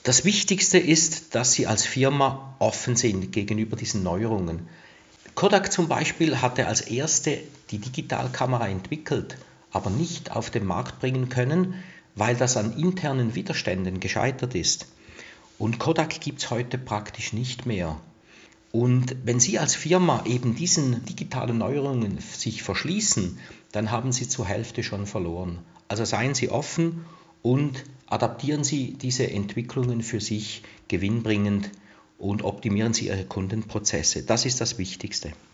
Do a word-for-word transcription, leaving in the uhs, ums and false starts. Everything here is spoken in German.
Das Wichtigste ist, dass Sie als Firma offen sind gegenüber diesen Neuerungen. Kodak zum Beispiel hatte als erste die Digitalkamera entwickelt, aber nicht auf den Markt bringen können, weil das an internen Widerständen gescheitert ist. Und Kodak gibt es heute praktisch nicht mehr. Und wenn Sie als Firma eben diesen digitalen Neuerungen sich verschließen, dann haben Sie zur Hälfte schon verloren. Also seien Sie offen und adaptieren Sie diese Entwicklungen für sich gewinnbringend und optimieren Sie Ihre Kundenprozesse. Das ist das Wichtigste.